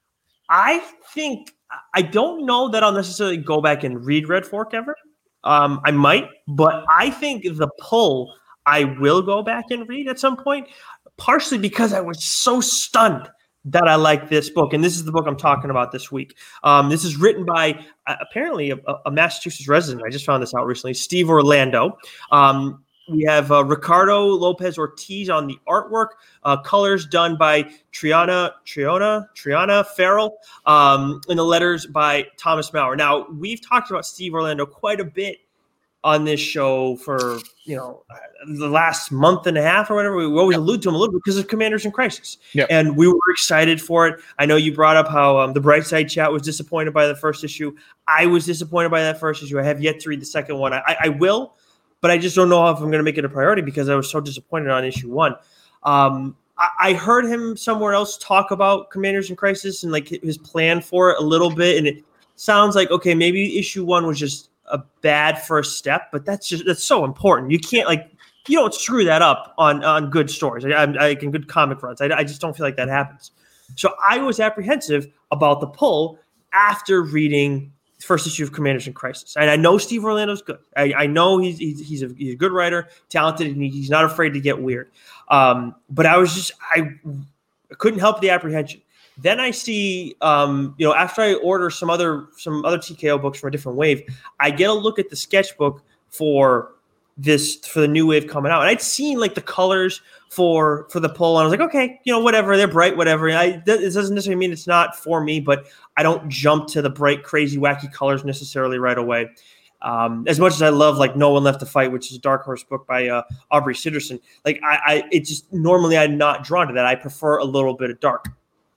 I think I don't know that I'll necessarily go back and read Red Fork ever. Um, I might, but I think the pull I will go back and read at some point, partially because I was so stunned that I like this book. And this is the book I'm talking about this week. Um, this is written by uh, apparently a, a Massachusetts resident. I just found this out recently, Steve Orlando. Um, we have uh, Ricardo Lopez Ortiz on the artwork, uh, colors done by Triana, Triana, Triana Farrell, um, and the letters by Thomas Maurer. Now, we've talked about Steve Orlando quite a bit on this show for, you know, the last month and a half or whatever. We always yep. allude to him a little bit because of Commanders in Crisis. Yep. And we were excited for it. I know you brought up how um, the Brightside Chat was disappointed by the first issue. I was disappointed by that first issue. I have yet to read the second one. I, I will, but I just don't know if I'm going to make it a priority because I was so disappointed on issue one. Um, I, I heard him somewhere else talk about Commanders in Crisis and like his plan for it a little bit. And it sounds like, okay, maybe issue one was just a bad first step, but that's just, that's so important. You can't like, you don't screw that up on, on good stories. I, I, I can good comic runs. I, I just don't feel like that happens. So I was apprehensive about the pull after reading the first issue of Commanders in Crisis. And I know Steve Orlando's good. I, I know he's, he's, he's, a, he's a good writer, talented, and he's not afraid to get weird. Um, but I was just, I couldn't help the apprehension. Then I see, um, you know, after I order some other some other T K O books from a different wave, I get a look at the sketchbook for this for the new wave coming out, and I'd seen like the colors for for the pull, and I was like, okay, you know, whatever, they're bright, whatever. I, it doesn't necessarily mean it's not for me, but I don't jump to the bright, crazy, wacky colors necessarily right away. Um, as much as I love like No One Left to Fight, which is a Dark Horse book by uh, Aubrey Sitterson, like I, I, it just normally I'm not drawn to that. I prefer a little bit of dark.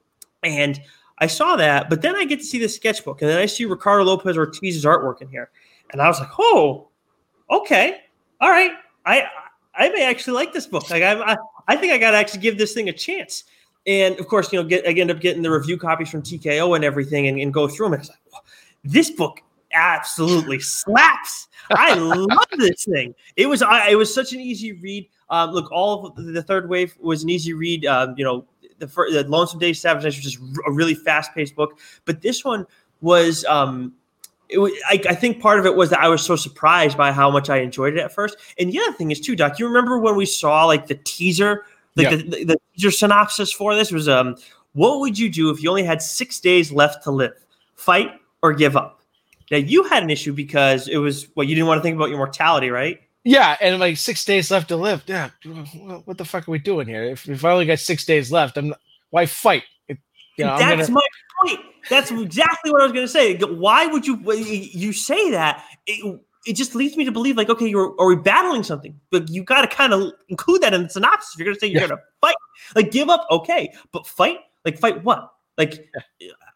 And I saw that, but then I get to see the sketchbook, and then I see Ricardo Lopez Ortiz's artwork in here, and I was like, "Oh, okay, all right, I I may actually like this book. Like, I I, I think I got to actually give this thing a chance." And of course, you know, get I end up getting the review copies from T K O and everything, and, and go through them. And I was like, "Wow, this book absolutely slaps! I love this thing." It was I, it was such an easy read. Um, look, all of the third wave was an easy read. Um, you know. The, first, the Lonesome Dave Savage Knights was just a really fast-paced book, but this one was, um, it was I, I think part of it was that I was so surprised by how much I enjoyed it at first. And the other thing is too, Doc, you remember when we saw like the teaser, like yeah. the, the, the teaser synopsis for this was, um, what would you do if you only had six days left to live? Fight or give up? Now you had an issue because it was, well, you didn't want to think about your mortality, right? Yeah, and like six days left to live. Yeah, what the fuck are we doing here? If, if I only got six days left, I'm not, why fight? If, you know, That's gonna... my point. That's exactly what I was going to say. Why would you you say that? It, it just leads me to believe, like, okay, you're are we battling something? But you got to kind of include that in the synopsis. If you're going to say you're yeah. going to fight, like, give up, okay, but fight, like, fight what? Like, yeah.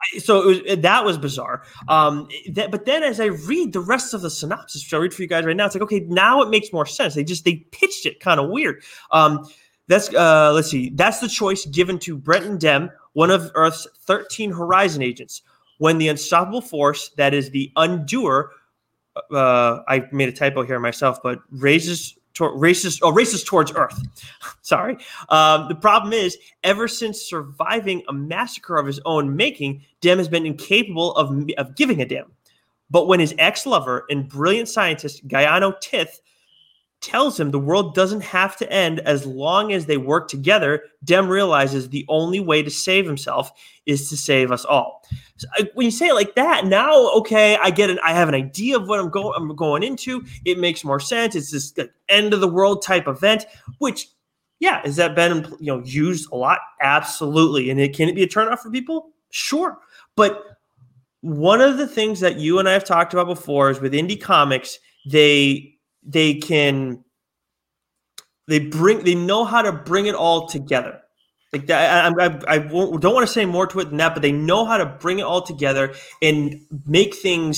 So it was, that was bizarre. Um, that, but then as I read the rest of the synopsis, which I'll read for you guys right now, it's like, okay, now it makes more sense. They just they pitched it kind of weird. Um, that's uh, let's see. That's the choice given to Brenton Dem, one of Earth's thirteen Horizon agents, when the unstoppable force that is the Undoer. Uh, I made a typo here myself, but raises. Races, oh, races towards Earth. Sorry. Um, the problem is, ever since surviving a massacre of his own making, Dem has been incapable of, of giving a damn. But when his ex-lover and brilliant scientist, Gaiano Tith, tells him the world doesn't have to end as long as they work together, Dem realizes the only way to save himself is to save us all. So, when you say it like that, now, okay, I get it. I have an idea of what I'm going I'm going into. It makes more sense. It's this like, end of the world type event, which, yeah, has that been you know used a lot? Absolutely. And it can it be a turnoff for people? Sure. But one of the things that you and I have talked about before is with indie comics, they they can they bring they know how to bring it all together. Like that, I, I, I won't, don't want to say more to it than that, but they know how to bring it all together and make things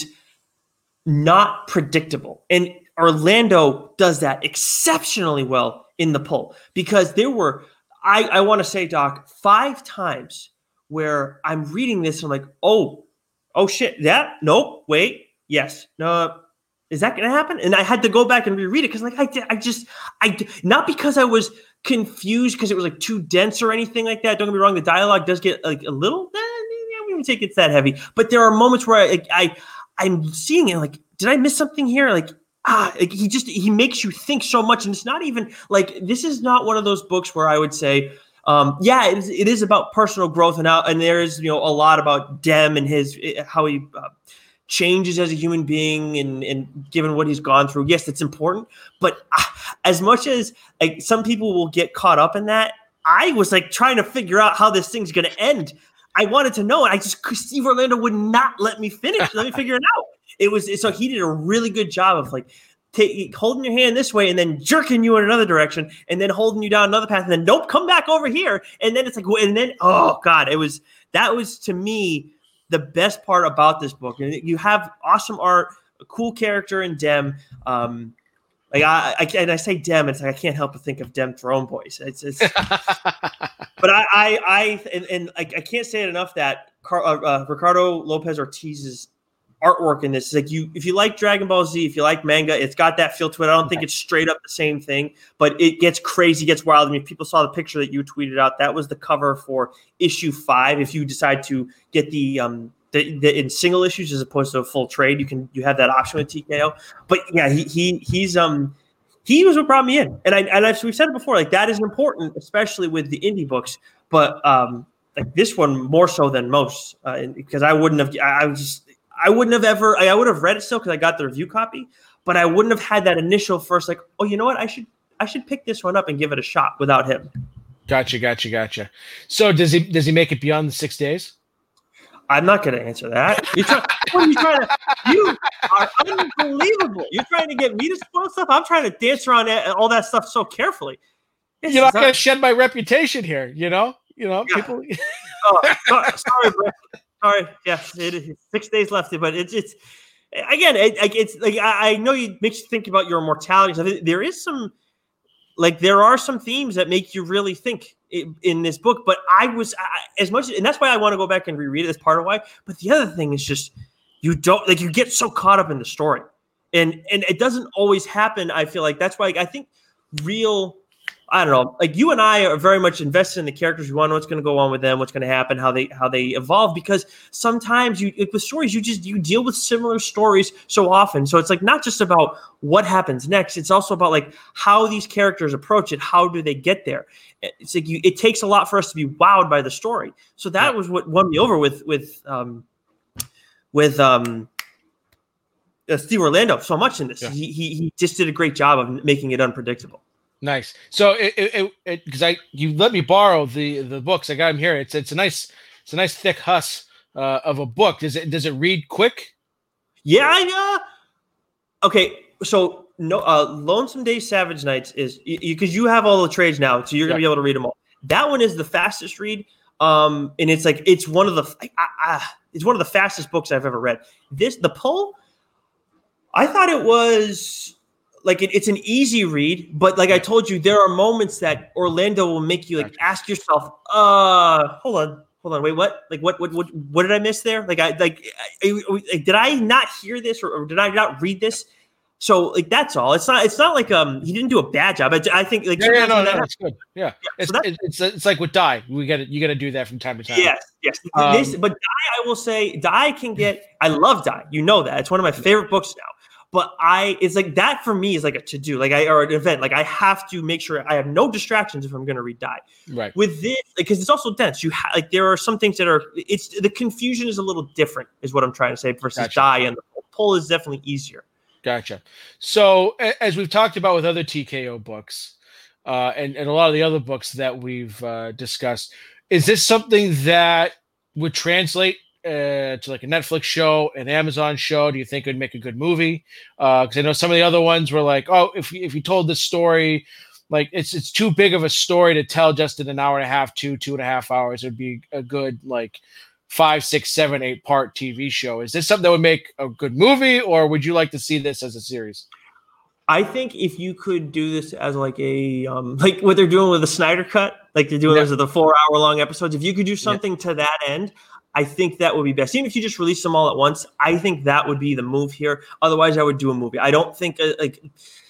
not predictable. And Orlando does that exceptionally well in The Pull, because there were, I, I want to say, Doc, five times where I'm reading this and I'm like, oh, oh shit, that, nope, wait, yes, no, is that going to happen? And I had to go back and reread it because, like, I, I just, I not because I was confused because it was like too dense or anything like that. Don't get me wrong, the dialogue does get like a little. Eh, I wouldn't take it's that heavy, but there are moments where I, like, I, I'm seeing it like, did I miss something here? Like, ah, like he just he makes you think so much, and it's not even like this is not one of those books where I would say. Um, yeah, it is, it is about personal growth, and how, and there is you know a lot about Dem and his how he uh, changes as a human being, and and given what he's gone through. Yes, it's important, but uh, as much as like some people will get caught up in that, I was like trying to figure out how this thing's going to end. I wanted to know, and I just Steve Orlando would not let me finish. Let me figure it out. It was so he did a really good job of like. Take, holding your hand this way and then jerking you in another direction and then holding you down another path and then nope, come back over here. And then it's like, and then, oh God, it was, that was to me, the best part about this book. And you have awesome art, a cool character in Dem. Um, like I, I, and I say Dem, it's like, I can't help but think of Dem Throne Boys. It's, it's but I, I, I, and, and I, I can't say it enough that Car, uh, uh, Ricardo Lopez Ortiz's artwork in this is like you if you like Dragon Ball Z, if you like manga, it's got that feel to it. I don't think it's straight up the same thing, but it gets crazy, gets wild. I mean, if people saw the picture that you tweeted out, that was the cover for issue five. If you decide to get the um the, the in single issues as opposed to a full trade, you can you have that option with T K O. But yeah, he he he's um he was what brought me in, and I and I've we've said it before, like that is important, especially with the indie books, but um like this one more so than most uh, because I wouldn't have I, I was just. I wouldn't have ever, I would have read it still because I got the review copy, but I wouldn't have had that initial first, like, oh, you know what? I should, I should pick this one up and give it a shot without him. Gotcha. Gotcha. Gotcha. So does he, does he make it beyond the six days? I'm not going to answer that. You're trying, what are you trying to, you are unbelievable. You're trying to get me to spoil stuff. I'm trying to dance around all that stuff so carefully. It's You're not going to shed my reputation here. You know, you know, yeah. people. oh, sorry, sorry, bro. Sorry, yeah, it is six days left, but it's it's again, it, it's like I, I know you makes you think about your mortality. So there is some, like there are some themes that make you really think in, in this book. But I was I, as much, and that's why I want to go back and reread it. That's part of why. But the other thing is just you don't like you get so caught up in the story, and and it doesn't always happen. I feel like that's why I think real. I don't know, like you and I are very much invested in the characters. We want to know what's going to go on with them, what's going to happen, how they how they evolve. Because sometimes you with stories, you just you deal with similar stories so often. So it's like not just about what happens next. It's also about like how these characters approach it. How do they get there? It's like you, it takes a lot for us to be wowed by the story. So that yeah. was what won me over with with um, with um, uh, Steve Orlando so much in this. Yeah. He, he he just did a great job of making it unpredictable. Nice. So it it because I you let me borrow the the books. I got them here. It's it's a nice it's a nice thick husk uh, of a book. Does it does it read quick? Yeah. I, uh, okay. So no. Uh, Lonesome Days, Savage Nights is because you, you have all the trades now, so you're gonna yeah. be able to read them all. That one is the fastest read. Um, and it's like it's one of the I, I, it's one of the fastest books I've ever read. This The Pull, I thought it was like it, it's an easy read, but like I told you, there are moments that Orlando will make you like ask yourself, uh, hold on, hold on, wait, what? Like what what what what did I miss there? Like I like, I, I, did I not hear this or, or did I not read this? So like that's all. It's not. It's not like um he didn't do a bad job. I, I think like yeah, yeah no, no, that's good. Yeah, yeah it's, so it's it's like with Die. We got to you got to do that from time to time. Yes, yes. Um, this, but Die, I will say, Die can get. I love Die. You know that it's one of my favorite books now. But I, it's like that for me is like a to do, like I or an event. Like I have to make sure I have no distractions if I'm going to read Die. Right. With this, because it's also dense. You ha- like there are some things that are. It's the confusion is a little different, is what I'm trying to say. Versus gotcha. Die, and the Pull is definitely easier. Gotcha. So as we've talked about with other T K O books, uh, and and a lot of the other books that we've uh, discussed, is this something that would translate uh, to like a Netflix show, an Amazon show? Do you think it would make a good movie? Because uh, I know some of the other ones were like, oh, if if you told this story, like it's it's too big of a story to tell just in an hour and a half, two two and a half hours. It'd be a good like five, six, seven, eight part T V show. Is this something that would make a good movie, or would you like to see this as a series? I think if you could do this as like a um, like what they're doing with the Snyder Cut, like they're doing yeah. as the four hour long episodes. If you could do something yeah. to that end, I think that would be best. Even if you just release them all at once, I think that would be the move here. Otherwise, I would do a movie. I don't think uh, like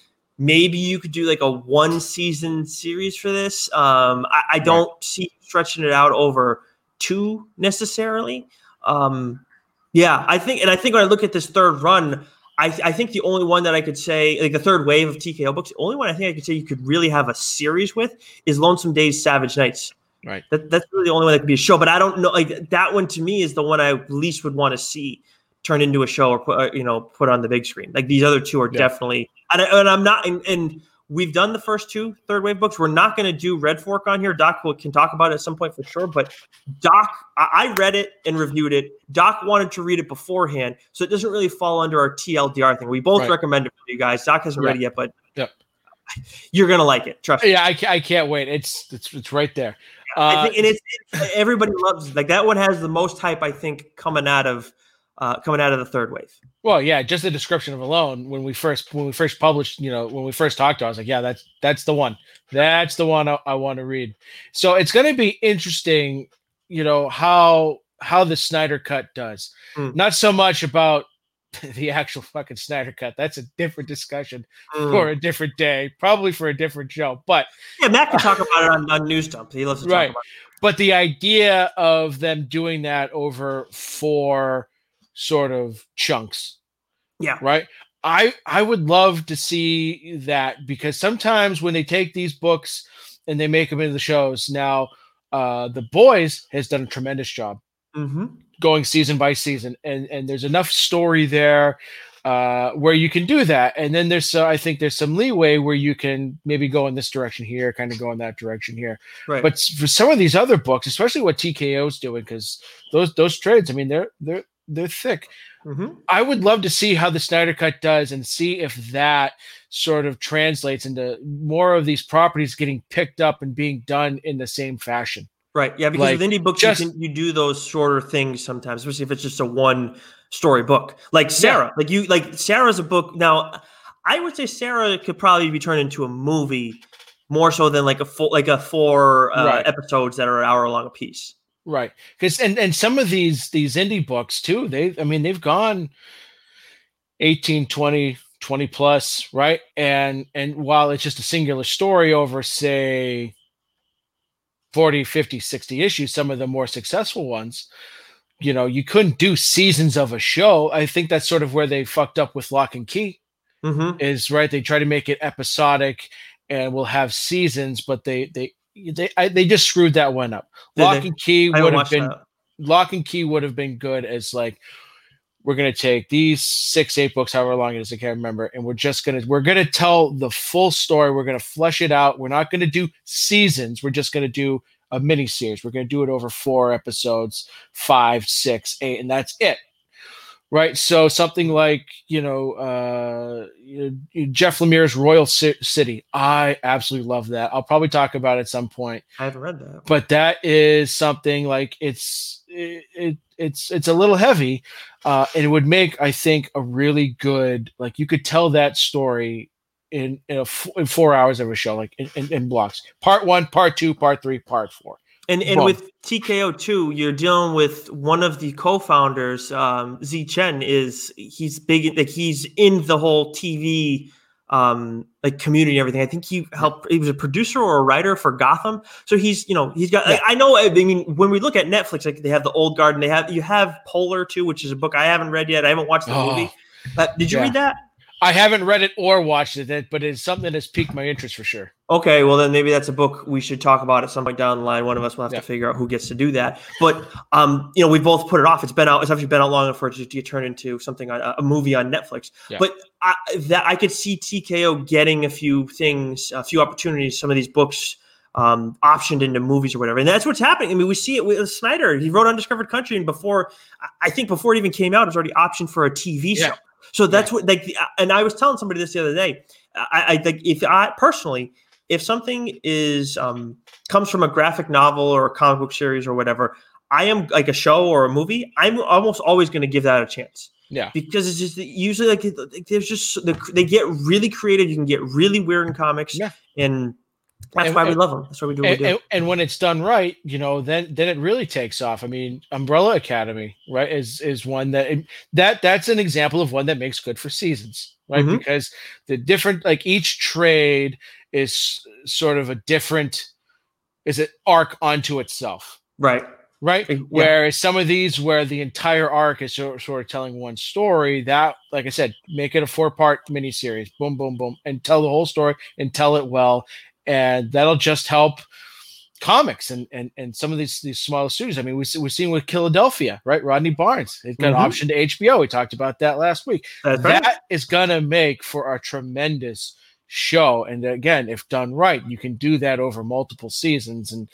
maybe you could do like a one season series for this. Um, I, I don't right. see stretching it out over two necessarily. Um, yeah, I think, and I think when I look at this third run, I, I think the only one that I could say, like the third wave of T K O books, the only one I think I could say you could really have a series with is Lonesome Days, Savage Nights. Right. That, that's really the only one that could be a show. But I don't know, like that one to me is the one I least would want to see turn into a show or put, you know, put on the big screen. Like these other two are yeah. definitely, and, I, and I'm not, and, and we've done the first two third wave books. We're not going to do Red Fork on here. Doc will, can talk about it at some point for sure. But Doc, I, I read it and reviewed it. Doc wanted to read it beforehand, so it doesn't really fall under our T L D R thing. We both right. recommend it for you guys. Doc hasn't yeah. read it yet, but yep. you're going to like it. Trust me. Yeah, I, I can't wait. It's it's it's right there. Yeah, uh, I think, and it's, it's everybody loves it. Like that one has the most hype, I think, coming out of uh, coming out of the third wave. Well, yeah, just the description of alone when we first when we first published, you know, when we first talked to, I was like, yeah, that's that's the one. That's the one I, I want to read. So it's going to be interesting, you know, how how the Snyder Cut does. Mm. Not so much about the actual fucking Snyder Cut. That's a different discussion mm. for a different day, probably for a different show. But yeah, Matt can talk about it on, on News Dump. He loves to right. talk about it. But the idea of them doing that over four sort of chunks. Yeah. Right. I I would love to see that, because sometimes when they take these books and they make them into the shows now, uh, The Boys has done a tremendous job mm-hmm. going season by season, and and there's enough story there uh, where you can do that. And then there's uh, I think there's some leeway where you can maybe go in this direction here, kind of go in that direction here. Right. But for some of these other books, especially what T K O's doing, because those those trades, I mean, they're they're they're thick. Mm-hmm. I would love to see how the Snyder Cut does and see if that sort of translates into more of these properties getting picked up and being done in the same fashion. Right. Yeah, because like, with indie books, just, you, can, you do those shorter things sometimes, especially if it's just a one story book. Like Sarah, yeah. like you, like Sarah's a book. Now, I would say Sarah could probably be turned into a movie more so than like a full, like a four uh, right. episodes that are an hour long a piece. Right. Because and, and some of these these indie books too, they I mean they've gone eighteen, twenty, twenty plus, right? And and while it's just a singular story over, say, forty, fifty, sixty issues, some of the more successful ones, you know, you couldn't do seasons of a show. I think that's sort of where they fucked up with Lock and Key. Mm-hmm. Is right. They try to make it episodic and we'll have seasons, but they they They I, they just screwed that one up. Did Lock they? and Key I would have been that. Lock and Key would have been good as like, we're gonna take these six, eight books, however long it is, I can't remember, and we're just gonna we're gonna tell the full story. We're gonna flesh it out. We're not gonna do seasons. We're just gonna do a mini series. We're gonna do it over four episodes, five, six, eight, and that's it. right? So something like, you know, uh, you know, Jeff Lemire's Royal C- City. I absolutely love that. I'll probably talk about it at some point. I haven't read that. But that is something like it's it, it it's it's a little heavy, uh, and it would make, I think, a really good, like, you could tell that story in in, a f- in four hours of a show, like in, in, in blocks. Part one, part two, part three, part four. And and Boom. with T K O two, you're dealing with one of the co-founders, um, Z Chen. Is he's big, like he's in the whole T V um, like community and everything. I think he helped. He was a producer or a writer for Gotham. So he's, you know, he's got. Yeah. I, I know. I mean, when we look at Netflix, like they have the Old Guard, and they have you have Polar too, which is a book I haven't read yet. I haven't watched the Oh, movie. But did you yeah. read that? I haven't read it or watched it, but it's something that's piqued my interest for sure. Okay, well then maybe that's a book we should talk about at some point down the line. One of us will have Yeah. to figure out who gets to do that. But um, you know, we both put it off. It's been out. It's actually been out long enough for it to get turned into something, a, a movie on Netflix. Yeah. But I, that I could see T K O getting a few things, a few opportunities. Some of these books um, optioned into movies or whatever, and that's what's happening. I mean, we see it with Snyder. He wrote Undiscovered Country, and before I think before it even came out, it was already optioned for a T V show. Yeah. So that's what, like, and I was telling somebody this the other day. I, I think if I personally, if something is um, comes from a graphic novel or a comic book series or whatever, I am like a show or a movie, I'm almost always going to give that a chance. Yeah, because it's just usually like there's just they get really creative. You can get really weird in comics, yeah, and that's and, why and, we love them. That's why we do what and, we do. And, and when it's done right, you know, then then it really takes off. I mean, Umbrella Academy, right, is is one that that that's an example of one that makes good for seasons, right? Mm-hmm. Because the different, like each trade is sort of a different, is it arc onto itself, right? Right. Yeah. Whereas some of these, where the entire arc is sort, sort of telling one story, that, like I said, make it a four part miniseries, boom, boom, boom, and tell the whole story and tell it well. And that'll just help comics and and, and some of these these smaller studios. I mean, we, we're seeing with Philadelphia, right? Rodney Barnes, they've got mm-hmm. an option to H B O. We talked about that last week. That's that right. is going to make for a tremendous show. And again, if done right, you can do that over multiple seasons. And,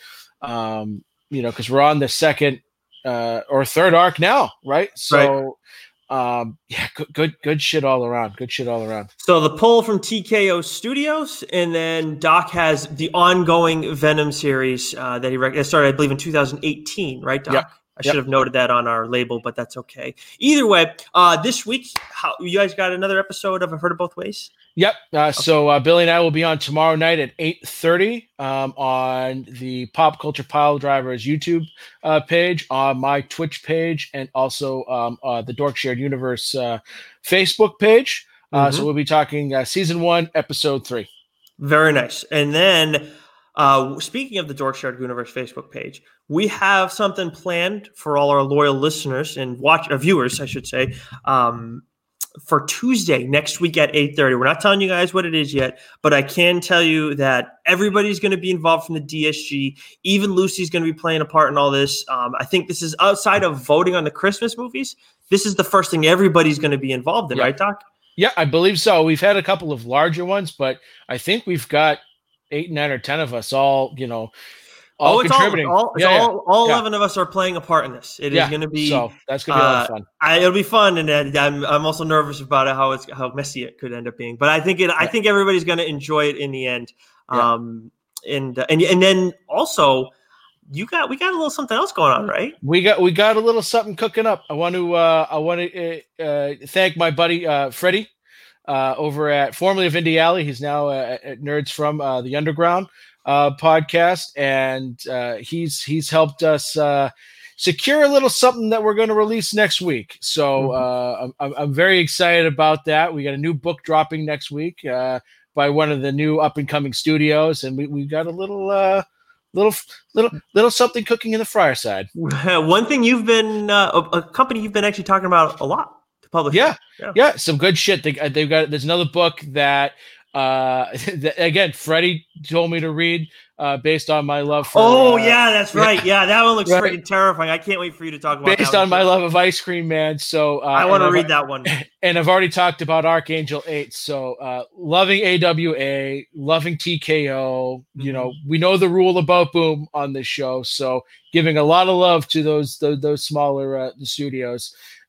um, you know, because we're on the second uh, or third arc now, right? So, right. Um, yeah, good, good, good shit all around. Good shit all around. So the pull from T K O Studios, and then Doc has the ongoing Venom series uh, that he rec- that started, I believe, in two thousand eighteen, right, Doc? Yep. I should yep. have noted that on our label, but that's okay. Either way, uh, this week, how, you guys got another episode of I've Heard It Both Ways? Yep. Uh, okay. So uh, Billy and I will be on tomorrow night at eight thirty um, on the Pop Culture Pile Drivers YouTube uh, page, on my Twitch page, and also um, uh, the Dork Shared Universe uh, Facebook page. Uh, mm-hmm. So we'll be talking uh, season one, episode three. Very nice. And then uh, speaking of the Dork Shared Universe Facebook page, we have something planned for all our loyal listeners and watch uh, viewers, I should say, um, for Tuesday next week at eight thirty. We're not telling you guys what it is yet, but I can tell you that everybody's going to be involved from the D S G. Even Lucy's going to be playing a part in all this. Um, I think this is outside of voting on the Christmas movies. This is the first thing everybody's going to be involved in, yeah. right, Doc? Yeah, I believe so. We've had a couple of larger ones, but I think we've got eight, nine, or ten of us all, you know, all oh, it's contributing. All, all, yeah, all, yeah. all yeah. eleven of us are playing a part in this. It yeah. is going to be so that's going to be uh, a lot of fun. I, it'll be fun, and uh, I'm I'm also nervous about it, how it's how messy it could end up being. But I think it. Yeah. I think everybody's going to enjoy it in the end. Yeah. Um, and uh, and and then also, you got we got a little something else going on, right? We got we got a little something cooking up. I want to uh, I want to uh, thank my buddy uh, Freddie uh, over at formerly of Indie Alley. He's now uh, at Nerds from uh, the Underground uh, podcast, and uh, he's he's helped us uh, secure a little something that we're going to release next week. So mm-hmm. uh, I'm I'm very excited about that. We got a new book dropping next week uh, by one of the new up and coming studios, and we we got a little. Uh, Little, little, little something cooking in the fryer side. One thing you've been uh, a, a company you've been actually talking about a lot to publish. Yeah, yeah, yeah, some good shit. They, they've got. There's another book that, uh, that again, Freddie told me to read, uh, based on my love for. Oh uh, yeah, that's right. Yeah, that one looks right. freaking terrifying. I can't wait for you to talk about. Based that on one. my love of Ice Cream Man. So uh, I want to read that one. And I've already talked about Archangel eight. So uh, loving A W A, loving T K O. You Mm-hmm. know, we know the rule about Boom on this show. So giving a lot of love to those those, those smaller uh, studios.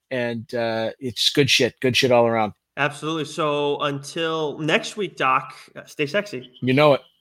and uh, it's good shit. Good shit all around. Absolutely. So until next week, Doc, uh, stay sexy. You know it.